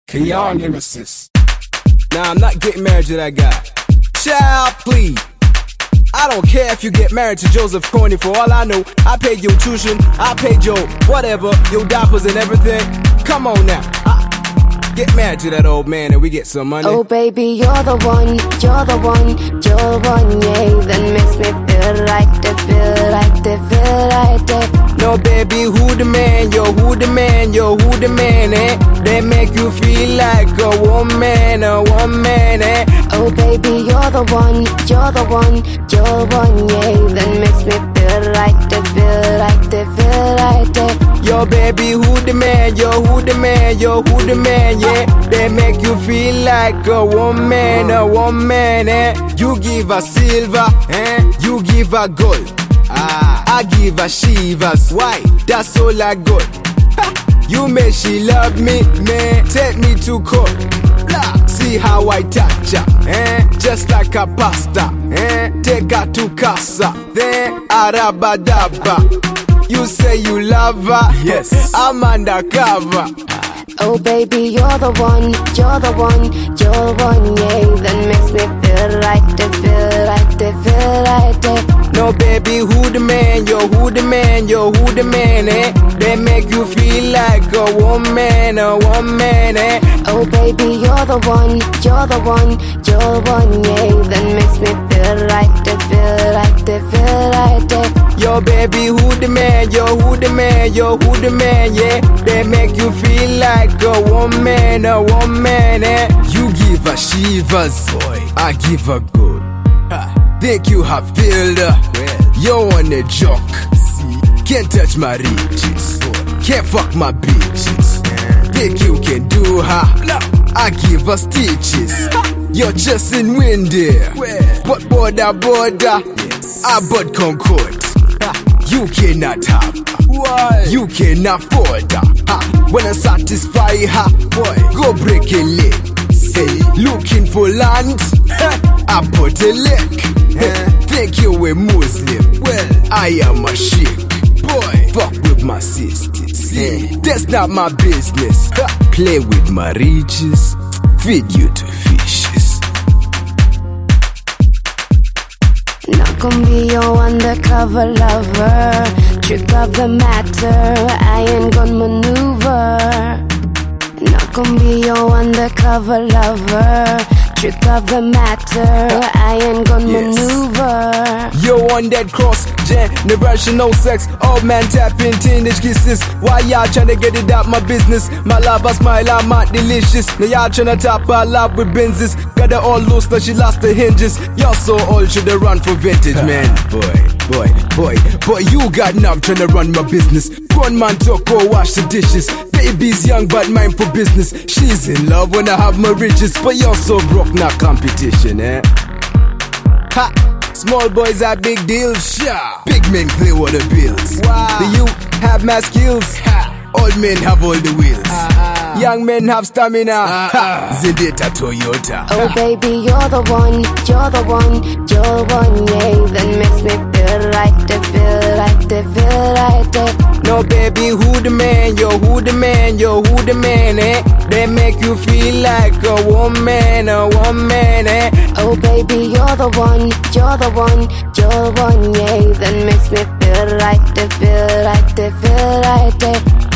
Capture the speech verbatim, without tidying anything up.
Keon Nemesis. Nah, I'm not getting married to that guy. Child, please. I don't care if you get married to Joseph Corny. For all I know, I paid your tuition, I paid your whatever, your diapers and everything. Come on now, I get married to that old man and we get some money. Oh baby, you're the one, you're the one, you're the one, yeah. That makes me feel like they feel like they feel like they. No baby, who the man, yo, who the man, yo, who the man, eh? They make you feel like a woman, a woman, eh? Oh baby, you're the one, you're the one, you're the one, yeah. That makes me feel like they feel like they feel like they. Yo baby, who the man, yo, who the man, yo, who the man, yeah. They make you feel like a woman, a woman, eh? You give her silver, eh? You give her gold. Ah, I give her shivers. Why? That's all I got. Ha! You make she love me, man. Take me to court. Blah. See how I touch her, eh? Just like a pasta, eh? Take her to casa, then arabadaba. You say you love her, yes. I'm undercover. Oh baby, you're the one, you're the one, you're the one, yeah. That makes me feel like they feel like they feel like they. No baby, who the man, yo, who the man, yo, who the man, eh? They make you feel like a woman, a woman, eh? Oh baby, you're the one, you're the one, you're the one, yeah. That makes me feel like they feel like they feel like they. Yo baby, who the man, yo, who the man, yo, who the man, yeah. They make you feel like a woman, a woman, eh? You give her shivers, boy, I give her good. Ha. Think you have filled her, well, you on a joke. See, can't touch my riches, can't fuck my bitches. Think you can do her, no. I give her stitches. You're just in wind there, well, but border, border, yes. I but Concord. You cannot have her. Why? You cannot afford her. Ha. When I satisfy her, boy, go break a leg. Say, looking for land, I put a leg. Think you a Muslim, well, I am a sheikh. Boy, fuck with my sisters, that's not my business. Play with my riches, feed you to fishes. Not gonna be your undercover lover. Trick of the matter, I ain't gonna maneuver. Not gonna be your undercover lover. Trick of the matter, I ain't gonna yes. maneuver. Yo on that cross, generational sex. Old man tapping teenage kisses. Why y'all tryna get it out my business? My love, I smile, I'm not delicious. Now y'all tryna top her love with Benzes. Got her all loose, now she lost the hinges. Y'all so old, shoulda run for vintage, man. Boy, boy, boy, boy, you got enough tryna run my business. Grown man talk, go wash the dishes. Baby's young but mine for business. She's in love when I have my riches, but you're so broke, not competition, eh? Ha! Small boys have big deals, yeah. Big men clear all the bills. Wow. The youth have mass skills. Ha! Old men have all the wheels. Uh, uh, Young men have stamina. Uh, uh, Zendeta Toyota. Oh baby, you're the one, you're the one, you're the one, yeah. That makes me feel like they feel like they feel like they. No baby, who the man, yo, who the man, yo, who the man, eh? They make you feel like a woman, a woman, eh? Oh baby, you're the one, you're the one, you're the one, yeah. That makes me feel like they feel like they feel like they.